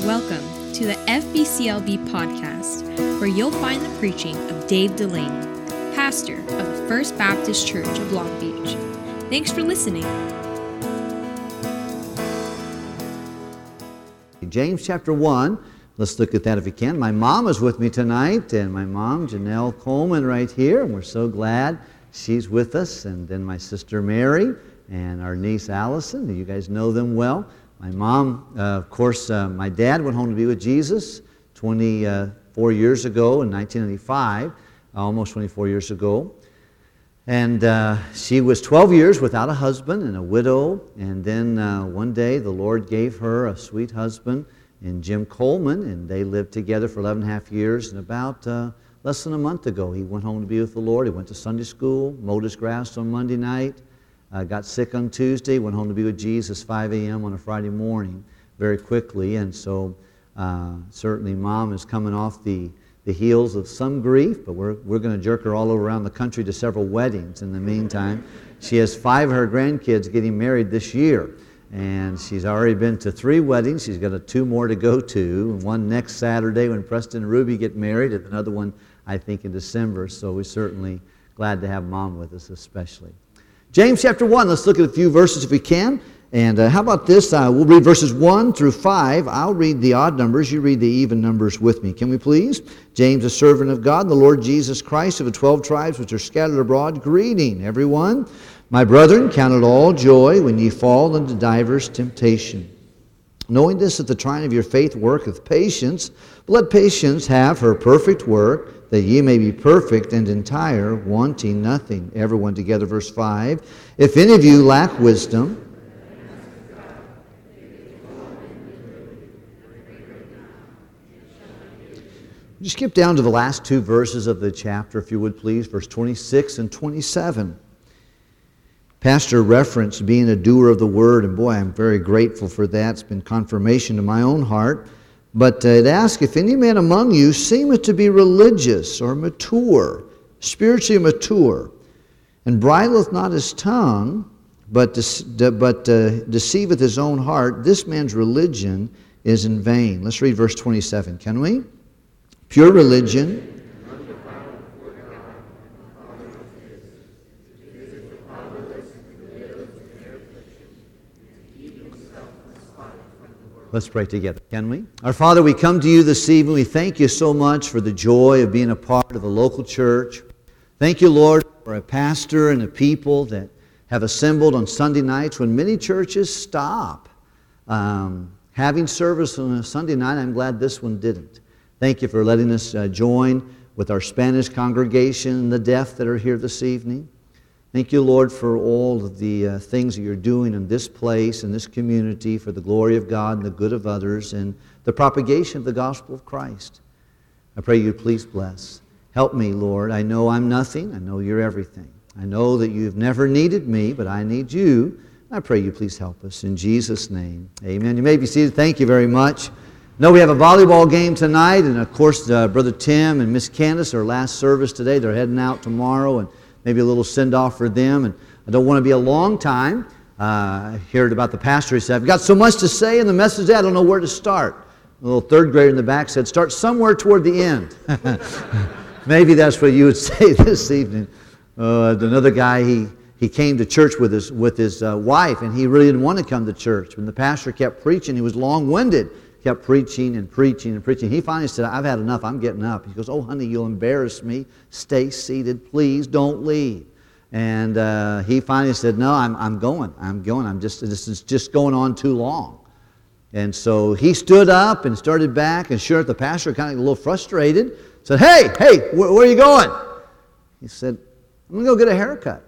Welcome to the FBCLB podcast, where you'll find the preaching of Dave Delaney, pastor of the First Baptist Church of Long Beach. Thanks for listening. James chapter 1, let's look at that if we can. My mom is with me tonight, and my mom, Janelle Coleman, right here, and we're so glad she's with us. And then my sister Mary and our niece Allison, you guys know them well. My mom, of course, my dad went home to be with Jesus 24 years ago in 1995, almost 24 years ago. And she was 12 years without a husband and a widow. And then one day the Lord gave her a sweet husband in Jim Coleman, and they lived together for 11 and a half years. And about less than a month ago, he went home to be with the Lord. He went to Sunday school, mowed his grass on Monday night, got sick on Tuesday, went home to be with Jesus 5 a.m. on a Friday morning very quickly. And so certainly Mom is coming off the heels of some grief, but we're going to jerk her all around the country to several weddings in the meantime. She has 5 of her grandkids getting married this year, and she's already been to 3 weddings. She's got 2 more to go to, one next Saturday when Preston and Ruby get married, and another one, I think, in December. So we're certainly glad to have Mom with us especially. James chapter 1, let's look at a few verses if we can. And how about this? We'll read verses 1 through 5. I'll read the odd numbers. You read the even numbers with me. Can we please? James, a servant of God, the Lord Jesus Christ, of the 12 tribes which are scattered abroad, greeting everyone. My brethren, count it all joy when ye fall into divers temptation. Knowing this, that the trying of your faith worketh patience, but let patience have her perfect work, that ye may be perfect and entire, wanting nothing. Everyone together, verse 5. If any of you lack wisdom, just skip down to the last 2 verses of the chapter, if you would please, verse 26 and 27. Pastor referenced being a doer of the word, and boy, I'm very grateful for that. It's been confirmation to my own heart. But it asks, if any man among you seemeth to be religious or mature, spiritually mature, and bridleth not his tongue, but deceiveth his own heart, this man's religion is in vain. Let's read verse 27, can we? Pure religion Let's pray together, can we? Our Father, we come to you this evening. We thank you so much for the joy of being a part of a local church. Thank you, Lord, for a pastor and a people that have assembled on Sunday nights when many churches stop having service on a Sunday night. I'm glad this one didn't. Thank you for letting us join with our Spanish congregation and the deaf that are here this evening. Thank you, Lord, for all of the things that you're doing in this place, in this community, for the glory of God and the good of others, and the propagation of the gospel of Christ. I pray you please bless. Help me, Lord. I know I'm nothing. I know you're everything. I know that you've never needed me, but I need you. I pray you please help us. In Jesus' name, amen. You may be seated. Thank you very much. I know we have a volleyball game tonight, and of course, Brother Tim and Miss Candace, our last service today. They're heading out tomorrow, and maybe a little send-off for them. And I don't want to be a long time. I heard about the pastor. He said, I've got so much to say in the message, I don't know where to start. A little 3rd grader in the back said, start somewhere toward the end. Maybe that's what you would say this evening. Another guy, he came to church with his wife, and he really didn't want to come to church. When the pastor kept preaching, he was long-winded. Kept preaching and preaching and preaching. He finally said, I've had enough. I'm getting up. He goes, oh, honey, you'll embarrass me. Stay seated. Please don't leave. And he finally said, no, I'm going. This is just going on too long. And so he stood up and started back. And sure, the pastor kind of a little frustrated. Said, hey, where are you going? He said, I'm going to go get a haircut.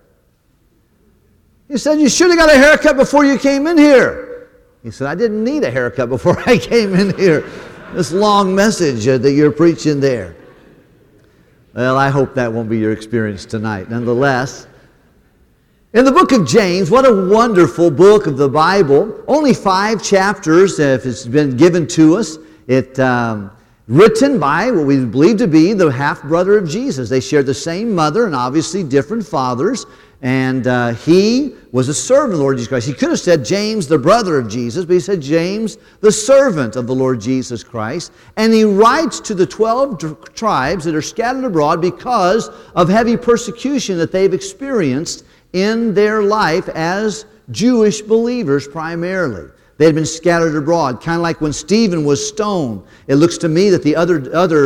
He said, you should have got a haircut before you came in here. He said, I didn't need a haircut before I came in here. This long message that you're preaching there. Well, I hope that won't be your experience tonight. Nonetheless, in the book of James, what a wonderful book of the Bible. Only 5 chapters if it's been given to us. It written by what we believe to be the half-brother of Jesus. They share the same mother and obviously different fathers. And he was a servant of the Lord Jesus Christ. He could have said James, the brother of Jesus, but he said James, the servant of the Lord Jesus Christ. And he writes to the 12 tribes that are scattered abroad because of heavy persecution that they've experienced in their life as Jewish believers primarily. They had been scattered abroad, kind of like when Stephen was stoned. It looks to me that the other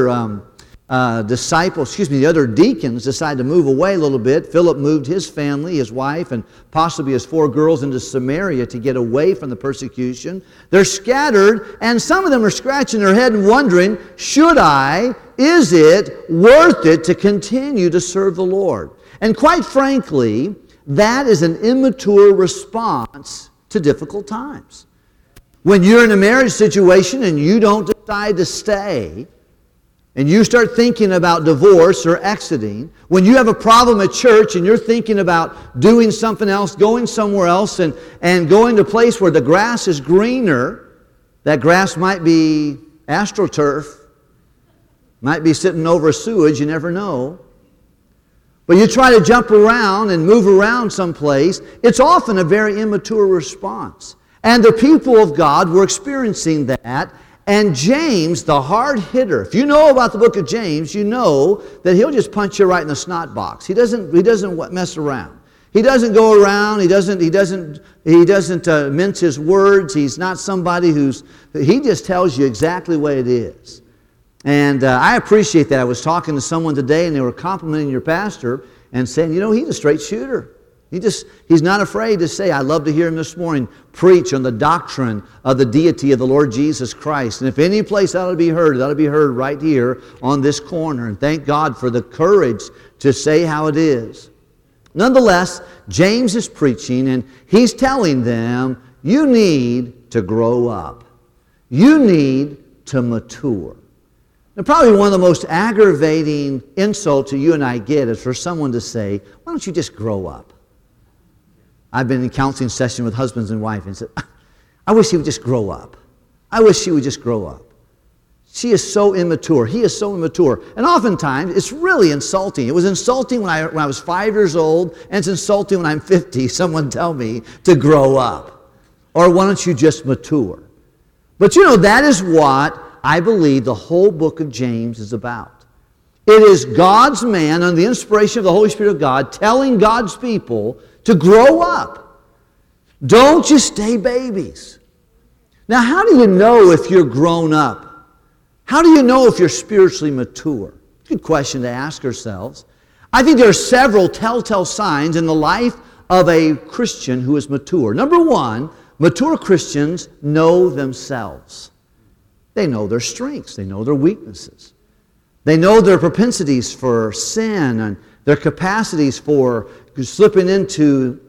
deacons decided to move away a little bit. Philip moved his family, his wife, and possibly his 4 girls into Samaria to get away from the persecution. They're scattered, and some of them are scratching their head and wondering, is it worth it to continue to serve the Lord? And quite frankly, that is an immature response to difficult times. When you're in a marriage situation and you don't decide to stay, and you start thinking about divorce or exiting, when you have a problem at church and you're thinking about doing something else, going somewhere else, and going to a place where the grass is greener, that grass might be AstroTurf, might be sitting over a sewage, you never know. But you try to jump around and move around someplace, it's often a very immature response. And the people of God were experiencing that. And James, the hard hitter, if you know about the book of James, you know that he'll just punch you right in the snot box. He doesn't mess around. He doesn't go around. He doesn't mince his words. He's not somebody he just tells you exactly what it is. And I appreciate that. I was talking to someone today, and they were complimenting your pastor and saying, he's a straight shooter. He's not afraid to say, I love to hear him this morning preach on the doctrine of the deity of the Lord Jesus Christ. And if any place ought to be heard, it ought to be heard right here on this corner. And thank God for the courage to say how it is. Nonetheless, James is preaching, and he's telling them, you need to grow up. You need to mature. Now, probably one of the most aggravating insults that you and I get is for someone to say, why don't you just grow up? I've been in counseling session with husbands and wives and said, I wish he would just grow up. I wish she would just grow up. She is so immature. He is so immature. And oftentimes, it's really insulting. It was insulting when I was 5 years old, and it's insulting when I'm 50. Someone tell me to grow up. Or why don't you just mature? But that is what I believe the whole book of James is about. It is God's man, under the inspiration of the Holy Spirit of God, telling God's people to grow up. Don't just stay babies. Now, how do you know if you're grown up? How do you know if you're spiritually mature? Good question to ask ourselves. I think there are several telltale signs in the life of a Christian who is mature. Number one, mature Christians know themselves. They know their strengths. They know their weaknesses. They know their propensities for sin and their capacities for slipping into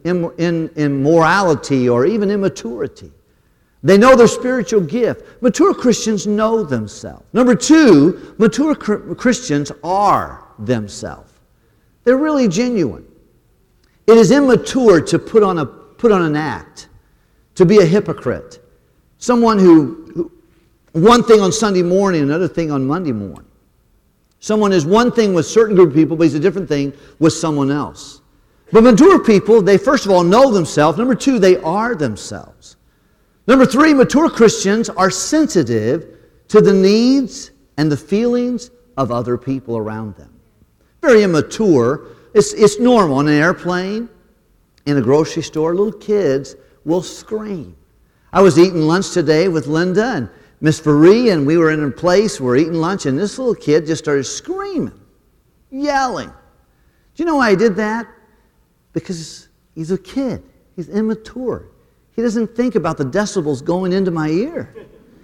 immorality or even immaturity. They know their spiritual gift. Mature Christians know themselves. Number two, mature Christians are themselves. They're really genuine. It is immature to put on an act, to be a hypocrite. Someone who one thing on Sunday morning, another thing on Monday morning. Someone is one thing with a certain group of people, but he's a different thing with someone else. But mature people, they first of all know themselves. Number two, they are themselves. Number three, mature Christians are sensitive to the needs and the feelings of other people around them. Very immature. It's normal on an airplane, in a grocery store, little kids will scream. I was eating lunch today with Linda and Miss Faree, and we were in a place, we were eating lunch, and this little kid just started screaming, yelling. Do you know why he did that? Because he's a kid. He's immature. He doesn't think about the decibels going into my ear.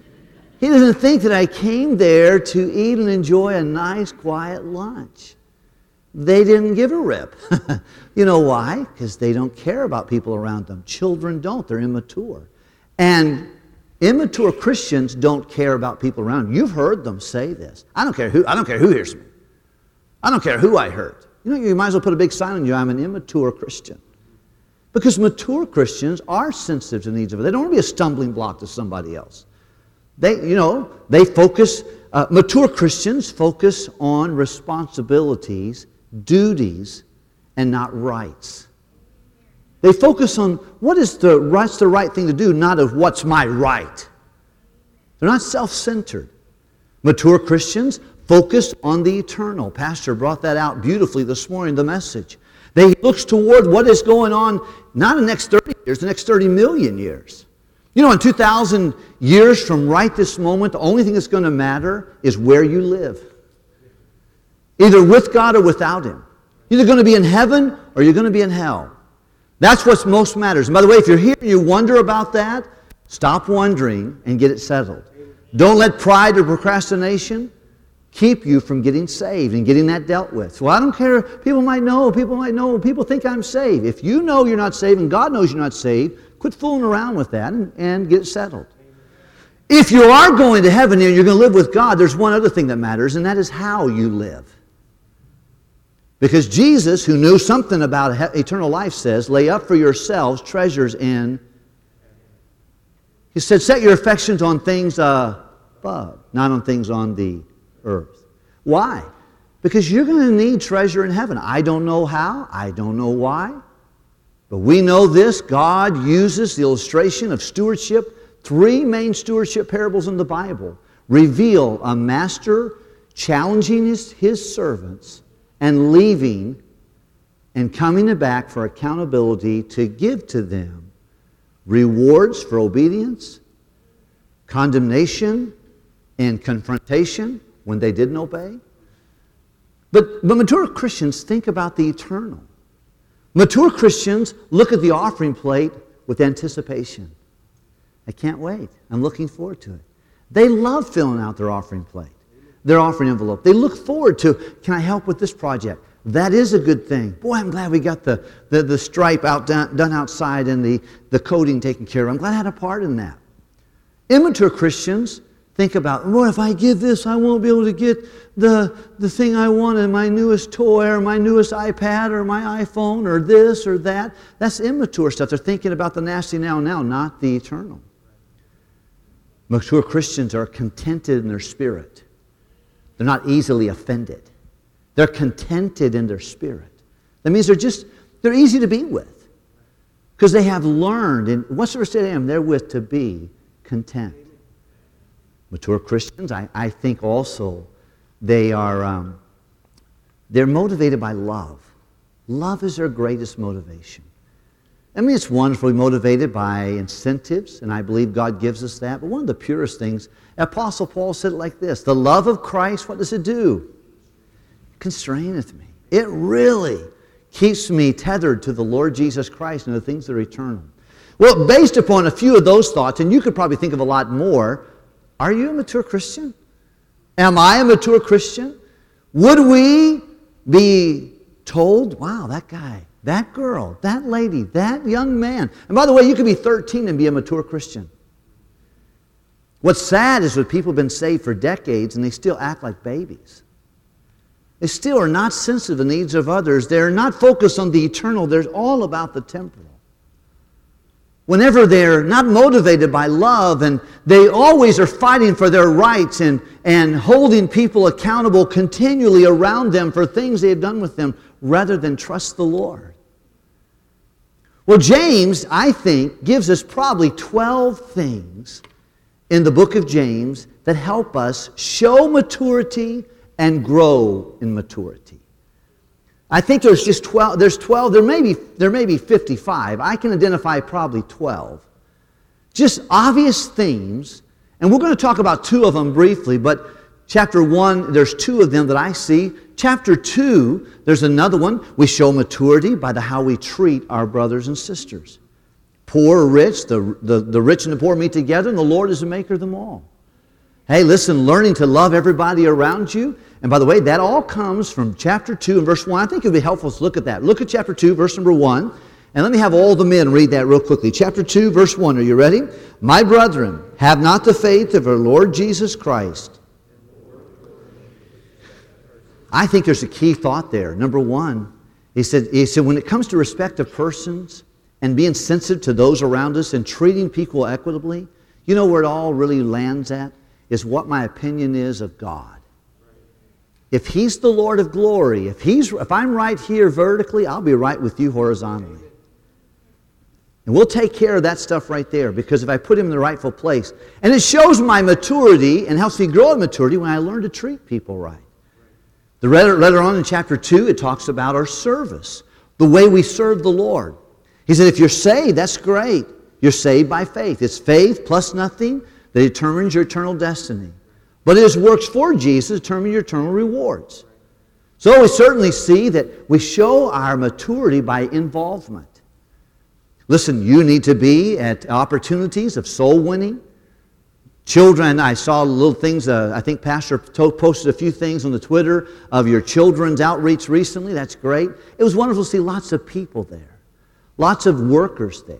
He doesn't think that I came there to eat and enjoy a nice, quiet lunch. They didn't give a rip. You know why? Because they don't care about people around them. Children don't. They're immature. And immature Christians don't care about people around them. You've heard them say this. I don't care who hears me. I don't care who I hurt. You might as well put a big sign on you, I'm an immature Christian. Because mature Christians are sensitive to the needs of others. They don't want to be a stumbling block to somebody else. Mature Christians focus on responsibilities, duties, and not rights. They focus on what's the right thing to do, not of what's my right. They're not self-centered. Mature Christians focus on the eternal. Pastor brought that out beautifully this morning, the message. They look toward what is going on, not in the next 30 years, the next 30 million years. You know, in 2,000 years from right this moment, the only thing that's going to matter is where you live. Either with God or without Him. You're either going to be in heaven or you're going to be in hell. That's what most matters. And by the way, if you're here and you wonder about that, stop wondering and get it settled. Don't let pride or procrastination keep you from getting saved and getting that dealt with. Well, I don't care. People might know. People think I'm saved. If you know you're not saved and God knows you're not saved, quit fooling around with that and get it settled. If you are going to heaven and you're going to live with God, there's one other thing that matters, and that is how you live. Because Jesus, who knew something about eternal life, says, lay up for yourselves treasures in... He said, set your affections on things above, not on things on the earth. Why? Because you're going to need treasure in heaven. I don't know how. I don't know why. But we know this. God uses the illustration of stewardship. 3 main stewardship parables in the Bible reveal a master challenging his servants and leaving and coming back for accountability to give to them rewards for obedience, condemnation, and confrontation when they didn't obey. But mature Christians think about the eternal. Mature Christians look at the offering plate with anticipation. I can't wait. I'm looking forward to it. They love filling out their offering plate, their offering envelope. They look forward to, can I help with this project? That is a good thing. Boy, I'm glad we got the stripe done outside and the coating taken care of. I'm glad I had a part in that. Immature Christians think about, well, if I give this, I won't be able to get the thing I wanted, my newest toy or my newest iPad or my iPhone or this or that. That's immature stuff. They're thinking about the nasty now, not the eternal. Mature Christians are contented in their spirit. They're not easily offended. They're contented in their spirit. That means they're easy to be with. Because they have learned, and what's the state I am? They're with to be content. Mature Christians, I think also, they're motivated by love. Love is their greatest motivation. I mean, it's wonderfully motivated by incentives, and I believe God gives us that. But one of the purest things, Apostle Paul said it like this, the love of Christ, what does it do? It constraineth me. It really keeps me tethered to the Lord Jesus Christ and the things that are eternal. Well, based upon a few of those thoughts, and you could probably think of a lot more, are you a mature Christian? Am I a mature Christian? Would we be told, wow, that guy, that girl, that lady, that young man. And by the way, you could be 13 and be a mature Christian. What's sad is when people have been saved for decades and they still act like babies. They still are not sensitive to the needs of others. They're not focused on the eternal. They're all about the temporal. Whenever they're not motivated by love and they always are fighting for their rights and holding people accountable continually around them for things they have done with them rather than trust the Lord. Well, James, I think, gives us probably 12 things in the book of James that help us show maturity and grow in maturity. I think there's just 12. There's 12. There may be 55. I can identify probably 12. Just obvious themes, and we're going to talk about 2 of them briefly, but chapter 1, there's 2 of them that I see. Chapter 2, there's another one. We show maturity by how we treat our brothers and sisters. Poor or rich, the rich and the poor meet together, and the Lord is the maker of them all. Hey, listen, learning to love everybody around you. And by the way, that all comes from chapter 2 and verse 1. I think it would be helpful to look at that. Look at chapter 2, verse number 1. And let me have all the men read that real quickly. Chapter 2, verse 1. Are you ready? My brethren, have not the faith of our Lord Jesus Christ. I think there's a key thought there. Number 1, he said, when it comes to respect of persons and being sensitive to those around us and treating people equitably, you know where it all really lands at? Is what my opinion is of God. If He's the Lord of glory, if I'm right here vertically, I'll be right with you horizontally. And we'll take care of that stuff right there, because if I put him in the rightful place, and it shows my maturity and helps me grow in maturity when I learn to treat people right. Later on in chapter 2, it talks about our service, the way we serve the Lord. He said, if you're saved, that's great. You're saved by faith. It's faith plus nothing that determines your eternal destiny. But it is works for Jesus determine your eternal rewards. So we certainly see that we show our maturity by involvement. Listen, you need to be at opportunities of soul winning. Children, I saw little things, I think Pastor posted a few things on the Twitter of your children's outreach recently. That's great. It was wonderful to see lots of people there. Lots of workers there.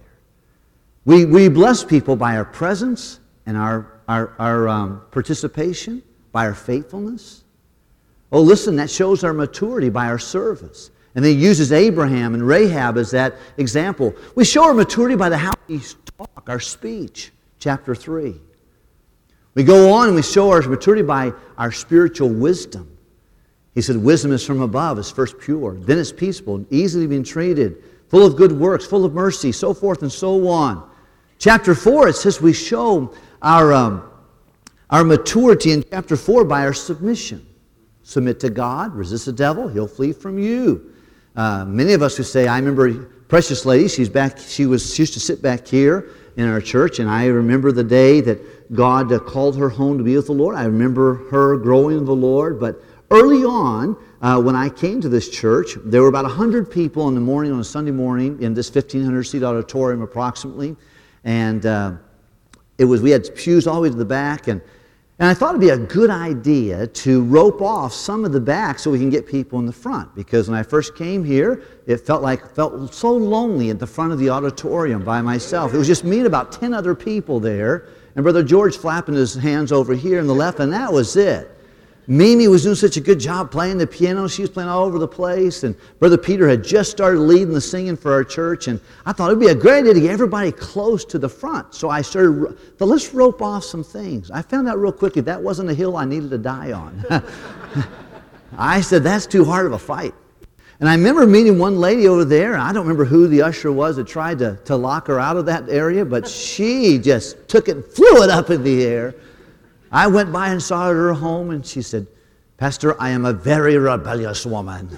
We bless people by our presence and our participation, by our faithfulness. Oh, listen, that shows our maturity by our service. And then he uses Abraham and Rahab as that example. We show our maturity by how we talk, our speech, chapter 3. We go on and we show our maturity by our spiritual wisdom. He said, wisdom is from above, is first pure, then it's peaceable, easily being treated, full of good works, full of mercy, so forth and so on. Chapter 4, it says we show our maturity in chapter 4 by our submission. Submit to God, resist the devil, he'll flee from you. Many of us who say, I remember Precious Lady, she used to sit back here in our church, and I remember the day that God called her home to be with the Lord. I remember her growing in the Lord, but early on, when I came to this church, there were about 100 people in the morning on a Sunday morning in this 1,500-seat auditorium approximately, and we had pews all the way to the back, and I thought it'd be a good idea to rope off some of the back so we can get people in the front. Because when I first came here, it felt so lonely at the front of the auditorium by myself. It was just me and about 10 other people there, and Brother George flapping his hands over here on the left, and that was it. Mimi was doing such a good job playing the piano. She was playing all over the place. And Brother Peter had just started leading the singing for our church. And I thought it would be a great idea to get everybody close to the front. So I started, but let's rope off some things. I found out real quickly that wasn't a hill I needed to die on. I said, that's too hard of a fight. And I remember meeting one lady over there. I don't remember who the usher was that tried to lock her out of that area. But she just took it and flew it up in the air. I went by and saw her at her home, and she said, Pastor, I am a very rebellious woman.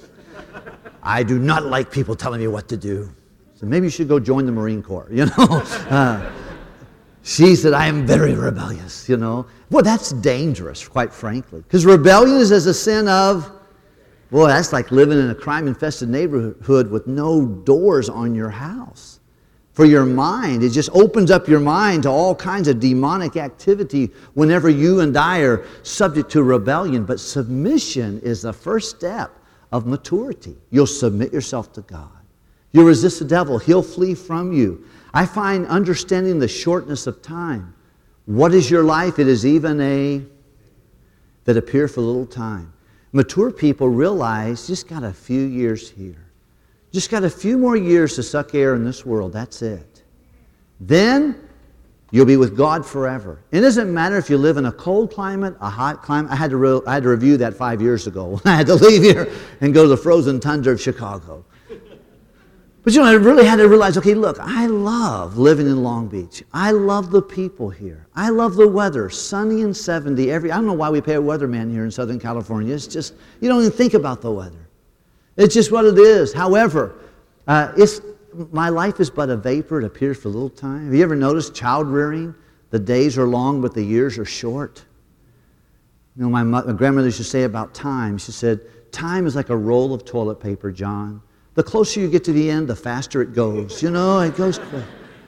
I do not like people telling me what to do. So maybe you should go join the Marine Corps, you know. She said, I am very rebellious, you know. Well, that's dangerous, quite frankly. Because rebellion is as a sin of, boy, that's like living in a crime-infested neighborhood with no doors on your house. For your mind, it just opens up your mind to all kinds of demonic activity whenever you and I are subject to rebellion. But submission is the first step of maturity. You'll submit yourself to God. You'll resist the devil. He'll flee from you. I find understanding the shortness of time. What is your life? It is even that appear for a little time. Mature people realize just got a few years here. Just got a few more years to suck air in this world. That's it. Then you'll be with God forever. It doesn't matter if you live in a cold climate, a hot climate. I had to review that 5 years ago. I had to leave here and go to the frozen tundra of Chicago. But you know, I really had to realize, okay, look, I love living in Long Beach. I love the people here. I love the weather, sunny and 70 I don't know why we pay a weatherman here in Southern California. It's just, you don't even think about the weather. It's just what it is. However, my life is but a vapor. It appears for a little time. Have you ever noticed child rearing? The days are long, but the years are short. You know, my grandmother used to say about time. She said, time is like a roll of toilet paper, John. The closer you get to the end, the faster it goes. You know, it goes quick.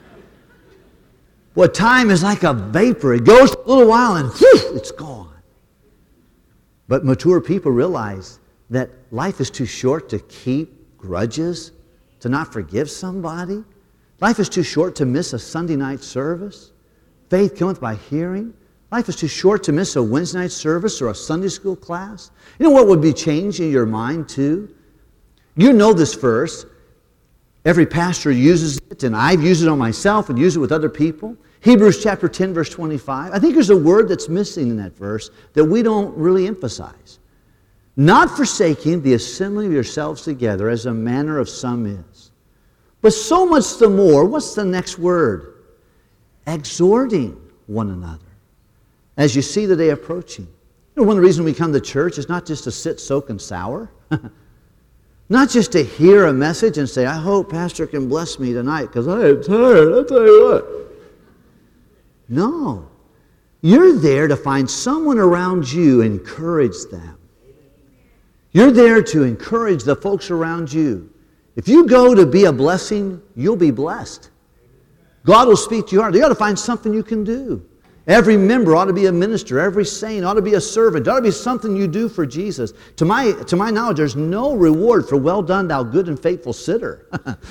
Well, time is like a vapor. It goes for a little while and whew, it's gone. But mature people realize that life is too short to keep grudges, to not forgive somebody. Life is too short to miss a Sunday night service. Faith cometh by hearing. Life is too short to miss a Wednesday night service or a Sunday school class. You know what would be changed in your mind too? You know this verse. Every pastor uses it, and I've used it on myself and used it with other people. Hebrews chapter 10, verse 25. I think there's a word that's missing in that verse that we don't really emphasize. Not forsaking the assembling of yourselves together as a manner of some is, But so much the more, what's the next word? Exhorting one another. As you see the day approaching. You know, one of the reasons we come to church is not just to sit, soak, and sour. Not just to hear a message and say, I hope Pastor can bless me tonight because I am tired, I'll tell you what. No. You're there to find someone around you and encourage them. You're there to encourage the folks around you. If you go to be a blessing, you'll be blessed. God will speak to your heart. You got to find something you can do. Every member ought to be a minister. Every saint ought to be a servant. There ought to be something you do for Jesus. To my knowledge, there's no reward for well done, thou good and faithful sitter.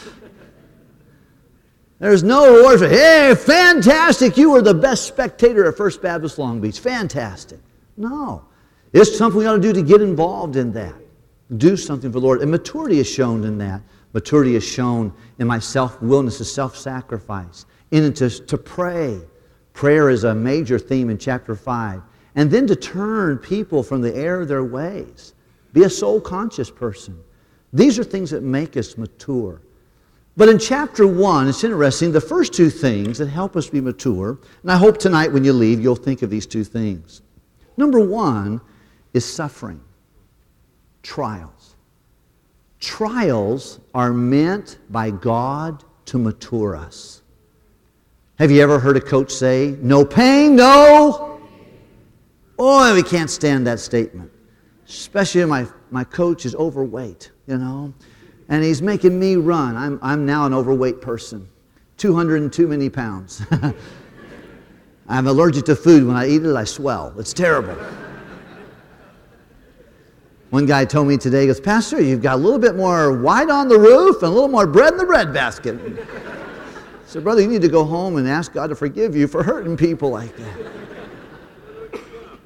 There's no reward for, hey, fantastic, you were the best spectator at First Baptist Long Beach. Fantastic. No. It's something we ought to do to get involved in that. Do something for the Lord. And maturity is shown in that. Maturity is shown in my willingness to self-sacrifice, in it to pray. Prayer is a major theme in chapter 5. And then to turn people from the error of their ways. Be a soul-conscious person. These are things that make us mature. But in chapter 1, it's interesting, the first two things that help us be mature, and I hope tonight when you leave, you'll think of these two things. Number 1 is suffering. Trials. Trials are meant by God to mature us. Have you ever heard a coach say, no pain, no? Oh, we can't stand that statement. Especially when my coach is overweight, and he's making me run. I'm now an overweight person, 200 and too many pounds. I'm allergic to food. When I eat it, I swell. It's terrible. One guy told me today, he goes, Pastor, you've got a little bit more white on the roof and a little more bread in the bread basket. I said, brother, you need to go home and ask God to forgive you for hurting people like that.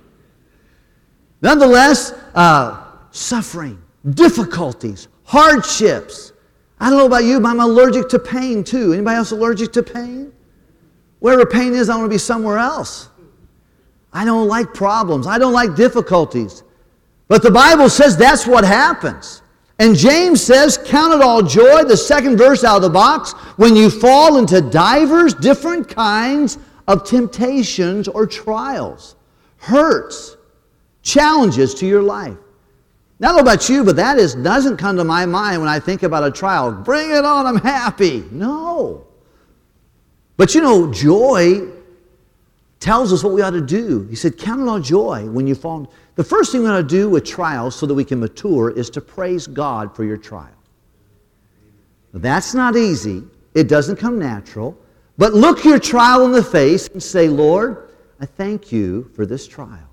Nonetheless, suffering, difficulties, hardships. I don't know about you, but I'm allergic to pain too. Anybody else allergic to pain? Wherever pain is, I want to be somewhere else. I don't like problems. I don't like difficulties. But the Bible says that's what happens. And James says, count it all joy, the second verse out of the box, when you fall into divers different kinds of temptations or trials, hurts, challenges to your life. Now, I don't know about you, but that doesn't come to my mind when I think about a trial. Bring it on, I'm happy. No. But joy tells us what we ought to do. He said, count it all joy when you fall. The first thing we ought to do with trials so that we can mature is to praise God for your trial. Now, that's not easy. It doesn't come natural. But look your trial in the face and say, Lord, I thank you for this trial.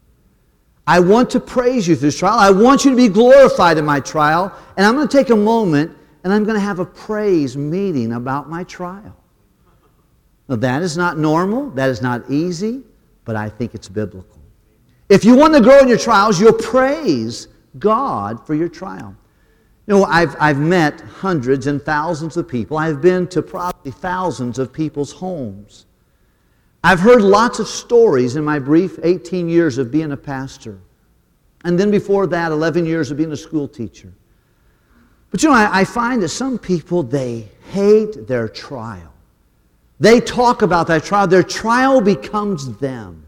I want to praise you through this trial. I want you to be glorified in my trial. And I'm going to take a moment and I'm going to have a praise meeting about my trial. Now, that is not normal. That is not easy. But I think it's biblical. If you want to grow in your trials, you'll praise God for your trial. I've met hundreds and thousands of people. I've been to probably thousands of people's homes. I've heard lots of stories in my brief 18 years of being a pastor. And then before that, 11 years of being a school teacher. But I find that some people, they hate their trial. They talk about that trial. Their trial becomes them.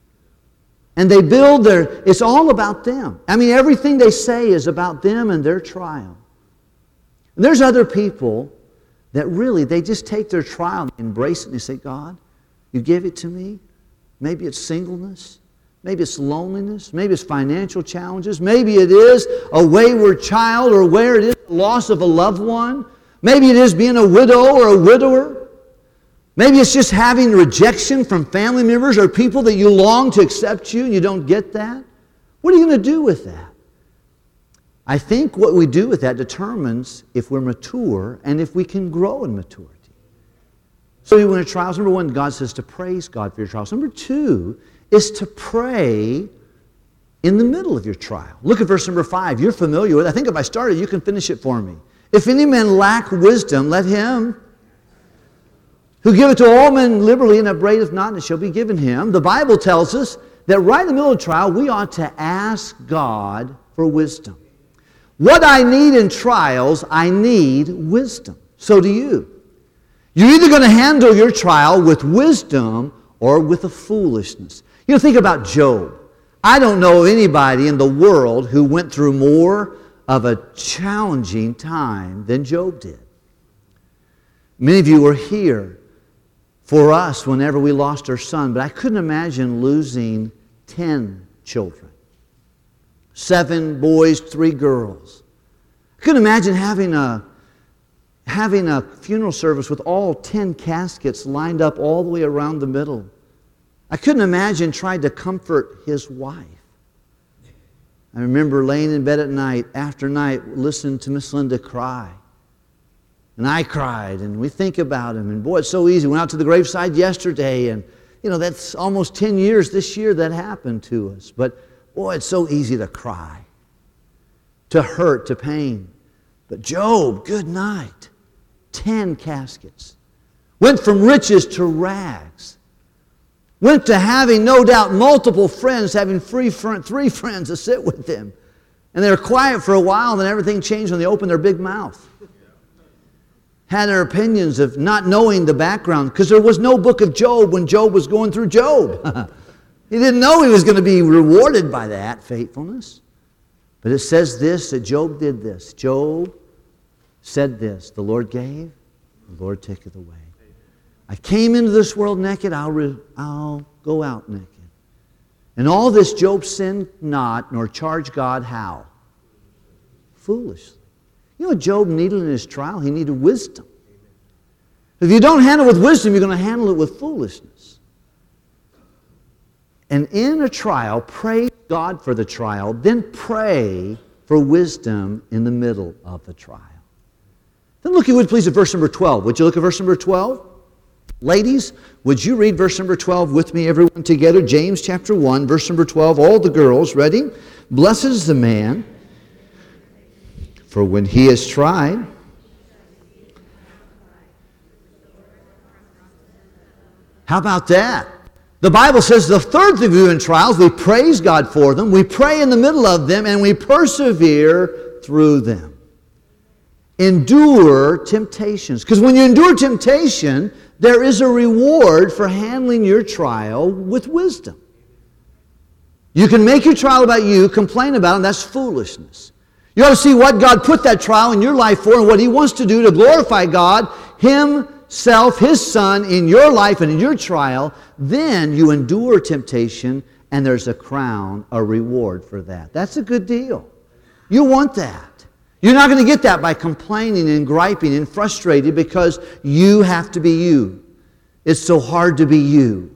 And they build it's all about them. Everything they say is about them and their trial. And there's other people that really, they just take their trial and embrace it and they say, God, you give it to me. Maybe it's singleness. Maybe it's loneliness. Maybe it's financial challenges. Maybe it is a wayward child, or where it is the loss of a loved one. Maybe it is being a widow or a widower. Maybe it's just having rejection from family members or people that you long to accept you and you don't get that. What are you going to do with that? I think what we do with that determines if we're mature and if we can grow in maturity. So when a trials, number 1, God says to praise God for your trials. Number 2 is to pray in the middle of your trial. Look at verse number 5. You're familiar with it. I think if I started, you can finish it for me. If any man lack wisdom, let him who giveth to all men liberally and upbraideth not, and it shall be given him. The Bible tells us that right in the middle of the trial, we ought to ask God for wisdom. What I need in trials, I need wisdom. So do you. You're either going to handle your trial with wisdom or with a foolishness. You know, think about Job. I don't know anybody in the world who went through more of a challenging time than Job did. Many of you were here for us whenever we lost our son, but I couldn't imagine losing 10 children. 7 boys, 3 girls. I couldn't imagine having a funeral service with all 10 caskets lined up all the way around the middle. I couldn't imagine trying to comfort his wife. I remember laying in bed at night, after night, listening to Miss Linda cry. And I cried, and we think about him. And boy, it's so easy. We went out to the graveside yesterday, and that's almost 10 years this year that happened to us. But boy, it's so easy to cry, to hurt, to pain. But Job, good night. 10 caskets. Went from riches to rags. Went to having, no doubt, multiple friends, having 3 friends to sit with them. And they were quiet for a while, then everything changed when they opened their big mouth. Had their opinions of not knowing the background, because there was no book of Job when Job was going through Job. He didn't know he was going to be rewarded by that faithfulness. But it says this, that Job did this. Job said this, the Lord gave, the Lord taketh away. I came into this world naked, I'll go out naked. And all this Job sinned not, nor charged God how? Foolishly. You know what Job needed in his trial? He needed wisdom. If you don't handle it with wisdom, you're going to handle it with foolishness. And in a trial, praise God for the trial, then pray for wisdom in the middle of the trial. Then look, if you would please, at verse number 12. Would you look at verse number 12? Ladies, would you read verse number 12 with me, everyone together? James chapter 1, verse number 12. All the girls, ready? Blessed is the man, for when he is tried, how about that? The Bible says the third thing we do in trials, we praise God for them, we pray in the middle of them, and we persevere through them. Endure temptations. Because when you endure temptation, there is a reward for handling your trial with wisdom. You can make your trial about you, complain about it, and that's foolishness. You ought to see what God put that trial in your life for and what He wants to do to glorify God, Himself, His Son, in your life and in your trial. Then you endure temptation, and there's a crown, a reward for that. That's a good deal. You want that. You're not going to get that by complaining and griping and frustrated because you have to be you. It's so hard to be you.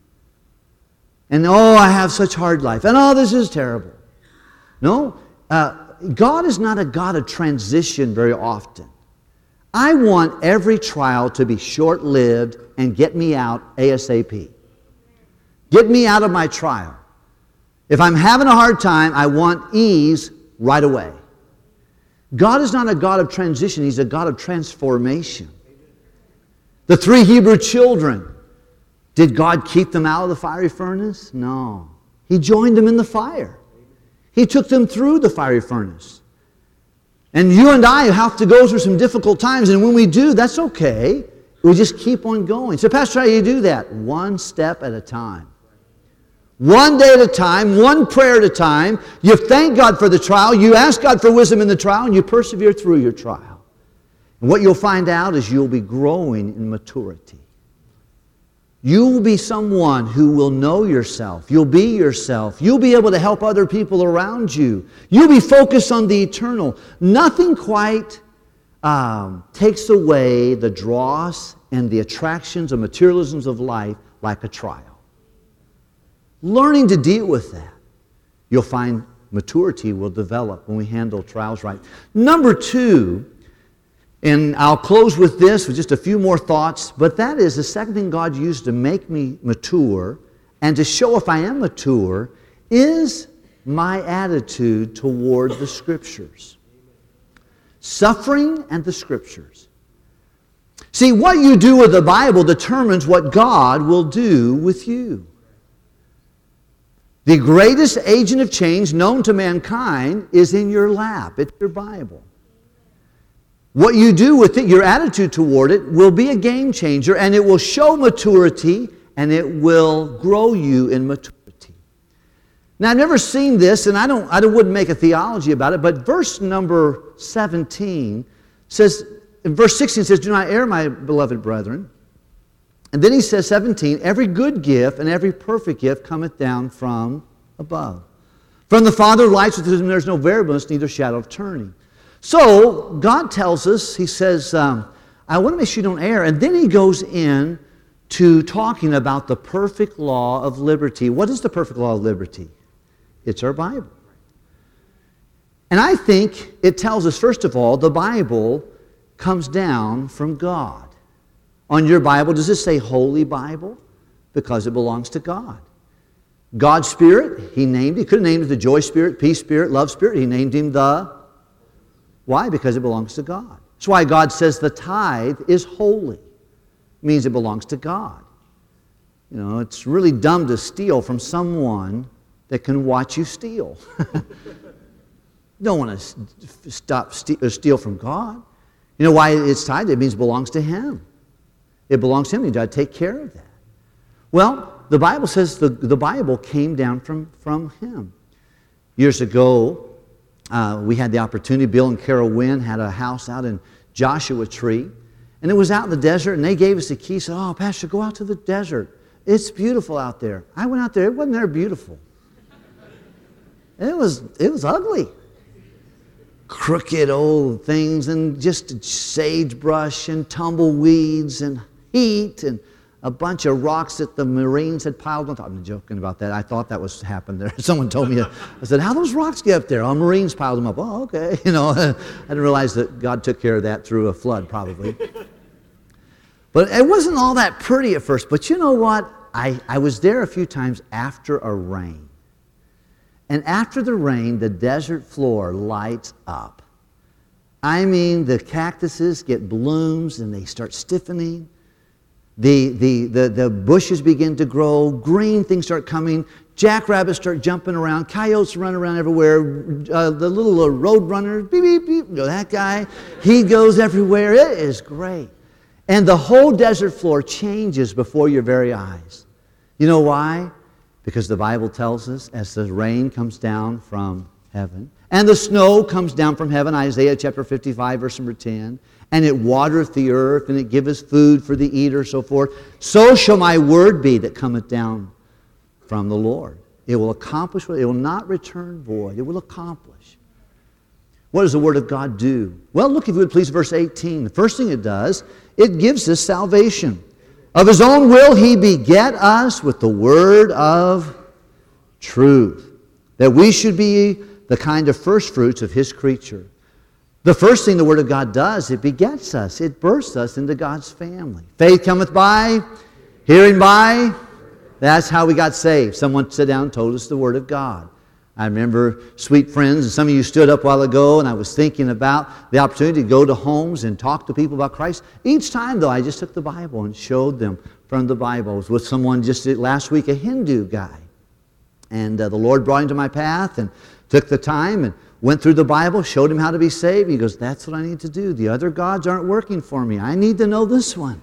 And I have such hard life. And this is terrible. No, God is not a God of transition very often. I want every trial to be short-lived and get me out ASAP. Get me out of my trial. If I'm having a hard time, I want ease right away. God is not a God of transition. He's a God of transformation. The 3 Hebrew children, did God keep them out of the fiery furnace? No. He joined them in the fire. He took them through the fiery furnace. And you and I have to go through some difficult times, and when we do, that's okay. We just keep on going. So, Pastor, how do you do that? One step at a time. One day at a time, one prayer at a time. You thank God for the trial. You ask God for wisdom in the trial, and you persevere through your trial. And what you'll find out is you'll be growing in maturity. You will be someone who will know yourself. You'll be yourself. You'll be able to help other people around you. You'll be focused on the eternal. Nothing quite takes away the dross and the attractions and materialisms of life like a trial. Learning to deal with that, you'll find maturity will develop when we handle trials right. Number 2, and I'll close with this with just a few more thoughts, but that is the second thing God used to make me mature and to show if I am mature is my attitude toward the Scriptures. Suffering and the Scriptures. See, what you do with the Bible determines what God will do with you. The greatest agent of change known to mankind is in your lap. It's your Bible. What you do with it, your attitude toward it, will be a game changer, and it will show maturity, and it will grow you in maturity. Now, I've never seen this, and I wouldn't make a theology about it, but verse number 17 says, in verse 16 says, "Do not err, my beloved brethren." And then he says, 17, "Every good gift and every perfect gift cometh down from above, from the Father of lights, with whom there is no variableness, neither shadow of turning." So, God tells us, He says, I want to make sure you don't err. And then He goes in to talking about the perfect law of liberty. What is the perfect law of liberty? It's our Bible. And I think it tells us, first of all, the Bible comes down from God. On your Bible, does it say Holy Bible? Because it belongs to God. God's Spirit, He named it. He could have named it the Joy Spirit, Peace Spirit, Love Spirit. He named Him the... Why? Because it belongs to God. That's why God says the tithe is holy. It means it belongs to God. You know, it's really dumb to steal from someone that can watch you steal. You don't want to steal from God. You know why it's tithe? It means it belongs to Him. It belongs to Him. You've got to take care of that. Well, the Bible says the Bible came down from Him. Years ago, we had the opportunity, Bill and Carol Wynn had a house out in Joshua Tree, and it was out in the desert, and they gave us the key, said, "Oh, Pastor, go out to the desert. It's beautiful out there." I went out there, it wasn't there beautiful. It was ugly. Crooked old things, and just sagebrush, and tumbleweeds, and heat, and a bunch of rocks that the Marines had piled on top. I'm joking about that. I thought that was happened there. Someone told me, I said, "How those rocks get up there?" "Oh, Marines piled them up." "Oh, okay." You know, I didn't realize that God took care of that through a flood, probably. But it wasn't all that pretty at first. But you know what? I was there a few times after a rain. And after the rain, the desert floor lights up. I mean, the cactuses get blooms and they start stiffening. The bushes begin to grow. Green things start coming. Jackrabbits start jumping around. Coyotes run around everywhere. The little road runners, beep, beep, beep. You know, that guy, he goes everywhere. It is great. And the whole desert floor changes before your very eyes. You know why? Because the Bible tells us, as the rain comes down from heaven, and the snow comes down from heaven, Isaiah chapter 55, verse number 10, and it watereth the earth, and it giveth food for the eater, so forth, so shall my word be that cometh down from the Lord. It will accomplish what it will not return void. It will accomplish. What does the Word of God do? Well, look, if you would please, verse 18. The first thing it does, it gives us salvation. Of His own will He beget us with the word of truth, that we should be the kind of first fruits of His creature. The first thing the Word of God does, it begets us. It births us into God's family. Faith cometh by, hearing by. That's how we got saved. Someone sat down and told us the Word of God. I remember, sweet friends, and some of you stood up a while ago, and I was thinking about the opportunity to go to homes and talk to people about Christ. Each time, though, I just took the Bible and showed them from the Bible. I was with someone just last week, a Hindu guy. And the Lord brought him to my path and took the time and went through the Bible, showed him how to be saved. He goes, "That's what I need to do. The other gods aren't working for me. I need to know this one."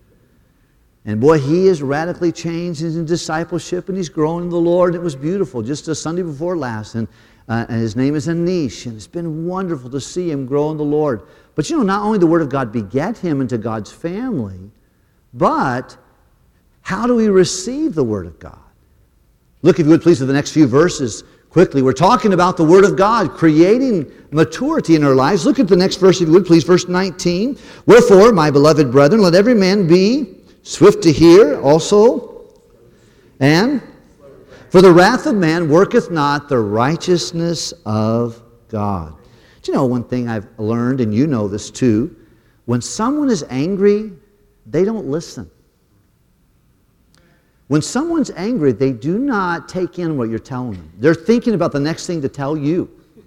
And boy, he is radically changed. He's in discipleship and he's growing in the Lord. It was beautiful, just a Sunday before last. And his name is Anish. And it's been wonderful to see him grow in the Lord. But you know, not only the Word of God beget him into God's family, but how do we receive the Word of God? Look, if you would please, at the next few verses quickly. We're talking about the Word of God creating maturity in our lives. Look at the next verse, if you would please, verse 19. "Wherefore, my beloved brethren, let every man be swift to hear also, and for the wrath of man worketh not the righteousness of God." Do you know one thing I've learned, and you know this too? When someone is angry, they don't listen. When someone's angry, they do not take in what you're telling them. They're thinking about the next thing to tell you.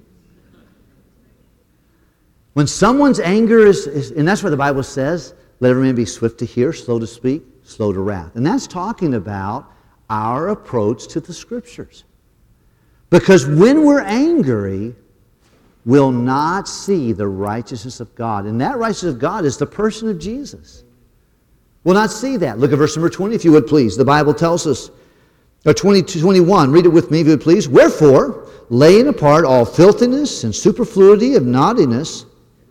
When someone's anger is and that's what the Bible says, let every man be swift to hear, slow to speak, slow to wrath. And that's talking about our approach to the Scriptures. Because when we're angry, will not see the righteousness of God. And that righteousness of God is the person of Jesus. Will not see that. Look at verse number 20, if you would please. The Bible tells us, or 21, read it with me if you would please. Wherefore, laying apart all filthiness and superfluity of naughtiness.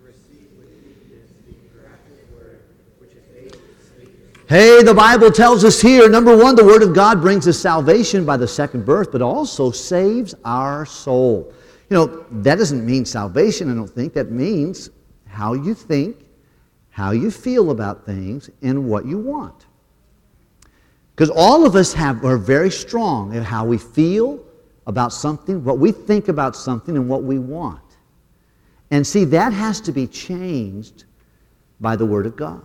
Hey, the Bible tells us here, number one, the Word of God brings us salvation by the second birth, but also saves our soul. You know, that doesn't mean salvation, I don't think. That means how you think, how you feel about things, and what you want. Because all of us are very strong in how we feel about something, what we think about something, and what we want. And see, that has to be changed by the Word of God.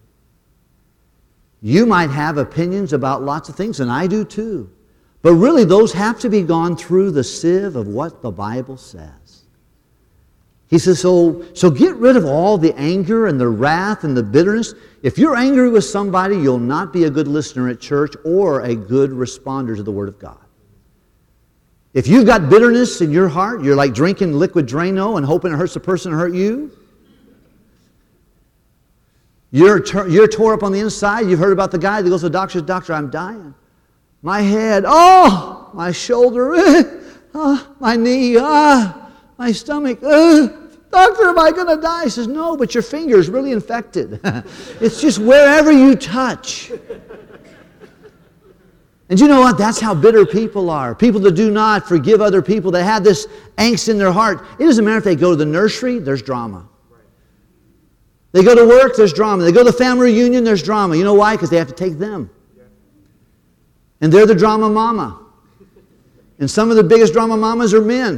You might have opinions about lots of things, and I do too. But really, those have to be gone through the sieve of what the Bible says. He says, so get rid of all the anger and the wrath and the bitterness. If you're angry with somebody, you'll not be a good listener at church or a good responder to the Word of God. If you've got bitterness in your heart, you're like drinking liquid Drano and hoping it hurts the person who hurt you. You're tore up on the inside. You've heard about the guy that goes to the doctor, "Doctor, I'm dying. My head, my shoulder, my knee, my stomach, doctor, am I going to die?" He says, "No, but your finger is really infected." It's just wherever you touch. And you know what? That's how bitter people are. People that do not forgive other people, that have this angst in their heart. It doesn't matter if they go to the nursery, there's drama. They go to work, there's drama. They go to the family reunion, there's drama. You know why? Because they have to take them. And they're the drama mama. And some of the biggest drama mamas are men.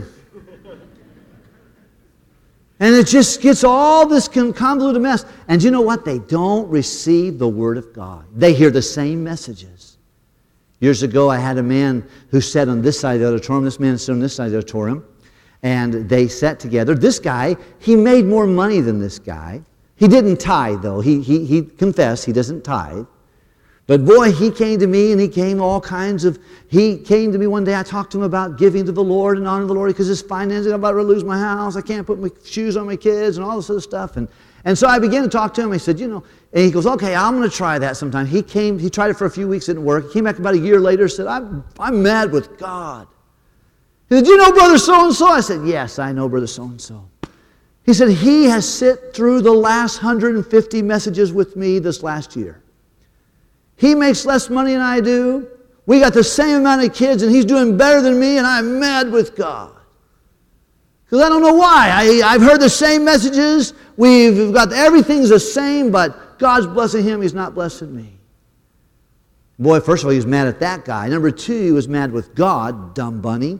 And it just gets all this convoluted mess. And you know what? They don't receive the Word of God. They hear the same messages. Years ago, I had a man who sat on this side of the auditorium. This man sat on this side of the auditorium. And they sat together. This guy, he made more money than this guy. He didn't tithe, though. He confessed he doesn't tithe. But boy, he came to me, and he came to me one day. I talked to him about giving to the Lord and honoring the Lord because his finances, I'm about to lose my house. I can't put my shoes on my kids and all this other stuff. And so I began to talk to him. I said, and he goes, "Okay, I'm going to try that sometime." He tried it for a few weeks, it didn't work. He came back about a year later and said, I'm mad with God. He said, "Do you know Brother so-and-so?" I said, "Yes, I know Brother so-and-so." He said, "He has sit through the last 150 messages with me this last year. He makes less money than I do. We got the same amount of kids, and he's doing better than me, and I'm mad with God. Because I don't know why. I've heard the same messages. We've got everything's the same, but God's blessing him. He's not blessing me." Boy, first of all, he was mad at that guy. Number two, he was mad with God, dumb bunny.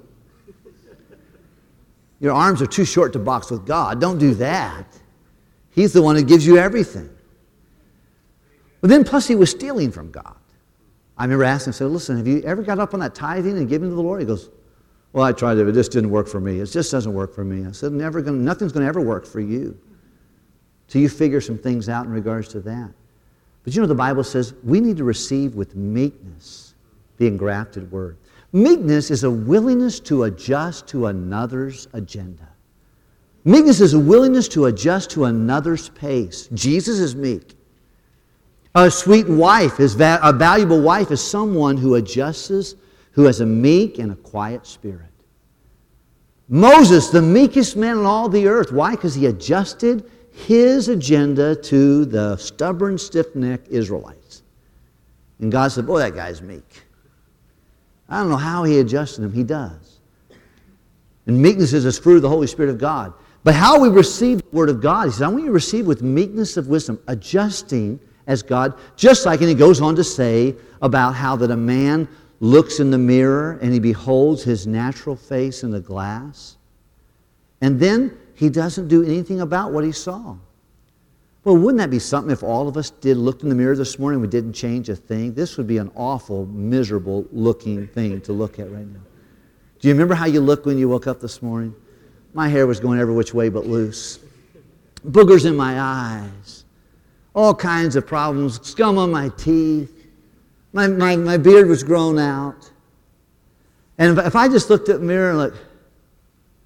Your arms are too short to box with God. Don't do that. He's the one who gives you everything. But then plus he was stealing from God. I remember asking him, I said, "Listen, have you ever got up on that tithing and given to the Lord?" He goes, "Well, I tried it, but it just didn't work for me. It just doesn't work for me." I said, nothing's going to ever work for you till you figure some things out in regards to that. But the Bible says we need to receive with meekness the engrafted word. Meekness is a willingness to adjust to another's agenda. Meekness is a willingness to adjust to another's pace. Jesus is meek. A sweet wife, a valuable wife, is someone who adjusts, who has a meek and a quiet spirit. Moses, the meekest man on all the earth. Why? Because he adjusted his agenda to the stubborn, stiff-necked Israelites. And God said, "Boy, that guy's meek." I don't know how he adjusted him. He does. And meekness is a fruit of the Holy Spirit of God. But how we receive the Word of God, he says, "I want you to receive with meekness of wisdom," adjusting as God, just like, and he goes on to say about how that a man looks in the mirror and he beholds his natural face in the glass. And then he doesn't do anything about what he saw. Well, wouldn't that be something if all of us looked in the mirror this morning and we didn't change a thing? This would be an awful, miserable looking thing to look at right now. Do you remember how you looked when you woke up this morning? My hair was going every which way but loose. Boogers in my eyes. All kinds of problems. Scum on my teeth. My beard was grown out. And if I just looked at the mirror and looked,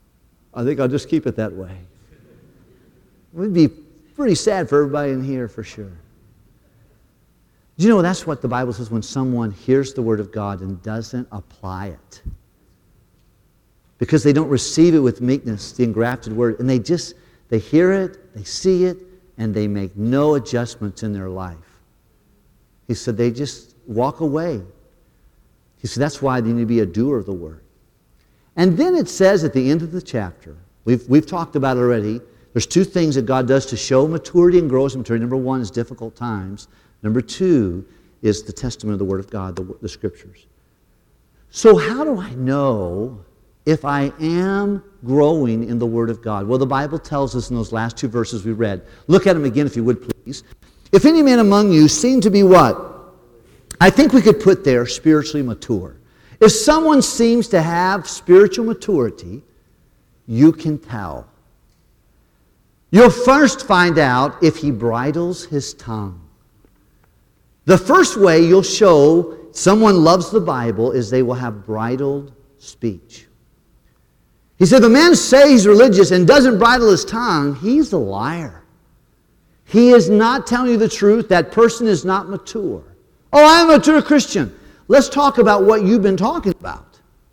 I think I'll just keep it that way. It would be pretty sad for everybody in here for sure. Do you know that's what the Bible says when someone hears the Word of God and doesn't apply it? Because they don't receive it with meekness, the engrafted Word, and they hear it, they see it, and they make no adjustments in their life. He said they just walk away. He said that's why they need to be a doer of the Word. And then it says at the end of the chapter, we've talked about it already, there's two things that God does to show maturity and grow us in maturity. Number one is difficult times. Number two is the testament of the Word of God, the Scriptures. So how do I know if I am growing in the Word of God? Well, the Bible tells us in those last two verses we read. Look at them again if you would, please. If any man among you seem to be what? I think we could put there spiritually mature. If someone seems to have spiritual maturity, you can tell. You'll first find out if he bridles his tongue. The first way you'll show someone loves the Bible is they will have bridled speech. He said, if a man says he's religious and doesn't bridle his tongue, he's a liar. He is not telling you the truth. That person is not mature. Oh, I'm a mature Christian. Let's talk about what you've been talking about.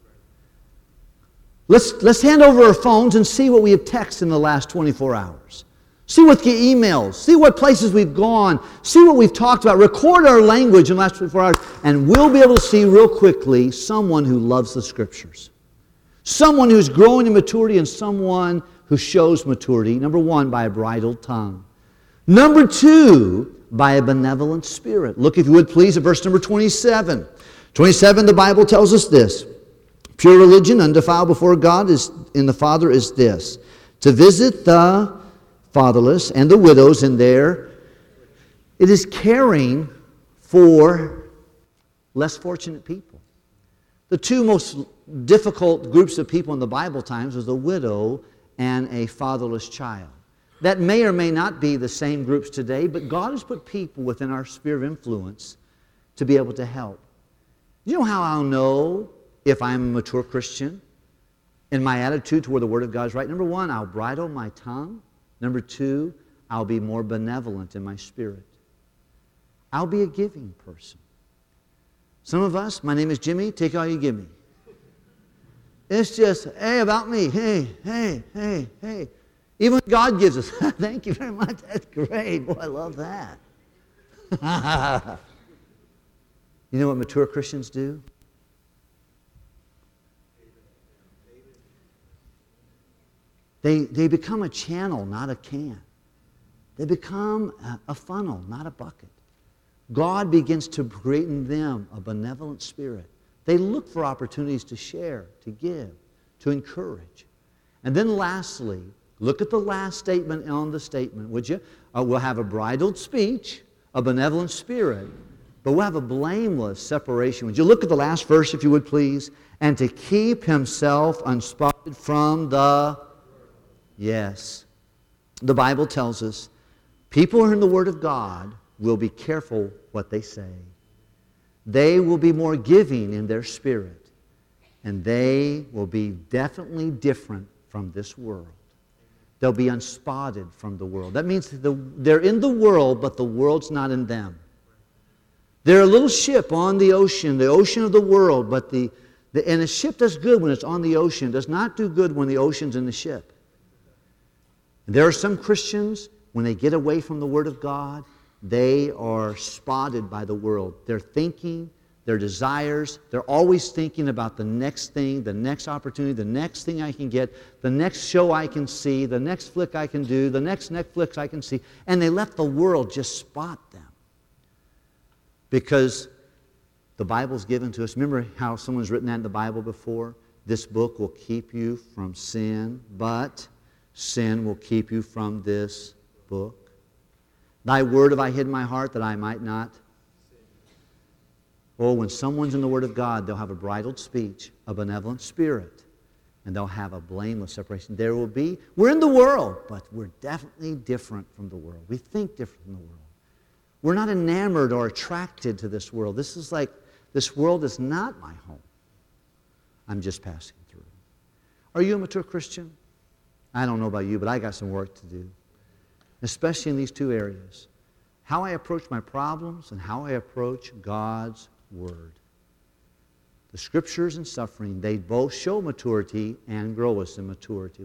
Let's hand over our phones and see what we have texted in the last 24 hours. See what the emails, see what places we've gone, see what we've talked about. Record our language in the last 24 hours, and we'll be able to see real quickly someone who loves the Scriptures. Someone who's growing in maturity and someone who shows maturity. Number one, by a bridled tongue. Number two, by a benevolent spirit. Look, if you would please, at verse number 27. 27, the Bible tells us this. Pure religion, undefiled before God and the Father is this, to visit the fatherless and the widows in there. It is caring for less fortunate people. The two most difficult groups of people in the Bible times was the widow and a fatherless child. That may or may not be the same groups today, but God has put people within our sphere of influence to be able to help. You know how I'll know if I'm a mature Christian in my attitude toward the Word of God is right? Number one, I'll bridle my tongue. Number two, I'll be more benevolent in my spirit. I'll be a giving person. Some of us, my name is Jimmy, take all you give me. It's just, hey, about me, hey, hey, hey, hey. Even God gives us, thank you very much, that's great. Boy, I love that. You know what mature Christians do? They become a channel, not a can. They become a funnel, not a bucket. God begins to create in them a benevolent spirit. They look for opportunities to share, to give, to encourage. And then lastly, look at the last statement on the statement, would you? We'll have a bridled speech, a benevolent spirit, but we'll have a blameless separation. Would you look at the last verse, if you would please? And to keep himself unspotted from the... Yes. The Bible tells us people who are in the Word of God will be careful what they say. They will be more giving in their spirit. And they will be definitely different from this world. They'll be unspotted from the world. That means they're in the world, but the world's not in them. They're a little ship on the ocean of the world, but and a ship does good when it's on the ocean. It does not do good when the ocean's in the ship. And there are some Christians, when they get away from the Word of God, they are spotted by the world. Their thinking, their desires, they're always thinking about the next thing, the next opportunity, the next thing I can get, the next show I can see, the next flick I can do, the next Netflix I can see. And they let the world just spot them. Because the Bible's given to us. Remember how someone's written that in the Bible before? This book will keep you from sin, but sin will keep you from this book. Thy word have I hid in my heart that I might not. Oh, when someone's in the Word of God, they'll have a bridled speech, a benevolent spirit, and they'll have a blameless separation. We're in the world, but we're definitely different from the world. We think different from the world. We're not enamored or attracted to this world. This world is not my home. I'm just passing through. Are you a mature Christian? I don't know about you, but I got some work to do. Especially in these two areas. How I approach my problems and how I approach God's Word. The Scriptures and suffering, they both show maturity and grow us in maturity.